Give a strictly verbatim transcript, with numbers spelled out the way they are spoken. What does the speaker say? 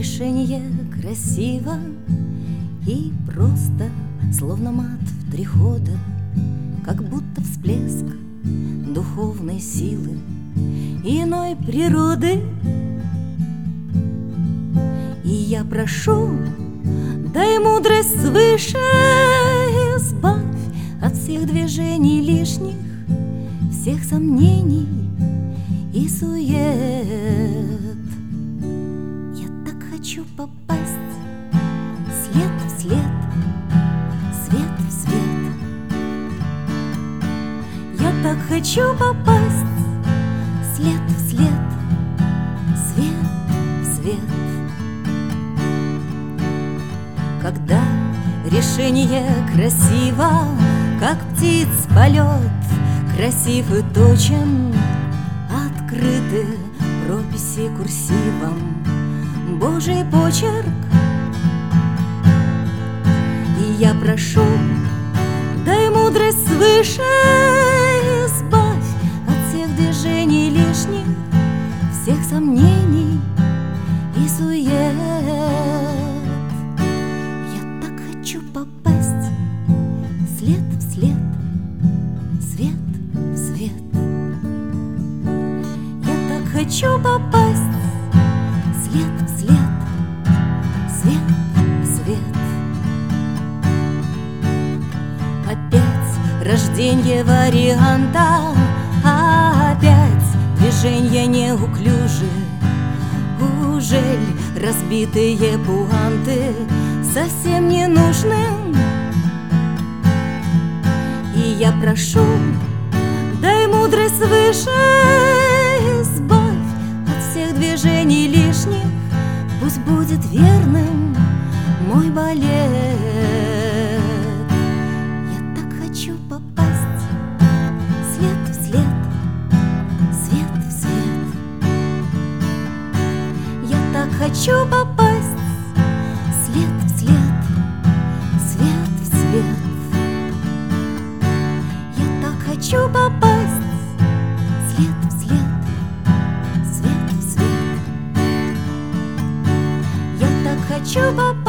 решение красиво и просто, словно мат в три хода, как будто всплеск духовной силы иной природы. И я прошу, дай мудрость свыше, избавь от всех движений лишних, всех сомнений и сует. Я так хочу попасть след в след, свет в свет. Я так хочу попасть след в след, свет в свет. Когда решение красиво, как птиц полет, красив и точен, открыты прописи курсивом, Божий почерк. И я прошу, дай мудрость свыше, избавь от всех движений лишних, всех сомнений и сует. Я так хочу попасть след в след, свет в свет. Я так хочу попасть след в след, свет в свет. Опять рождение варианта, опять движения неуклюжи. Ужель разбитые пуанты совсем не нужны? И я прошу, дай мудрость свыше, избавь от всех движений лишних, пусть будет верным мой балет. Я так хочу попасть след в след, свет в свет. Я так хочу попасть след в след, свет в свет. Хочу попасть след в след, свет в свет. Я так хочу попасть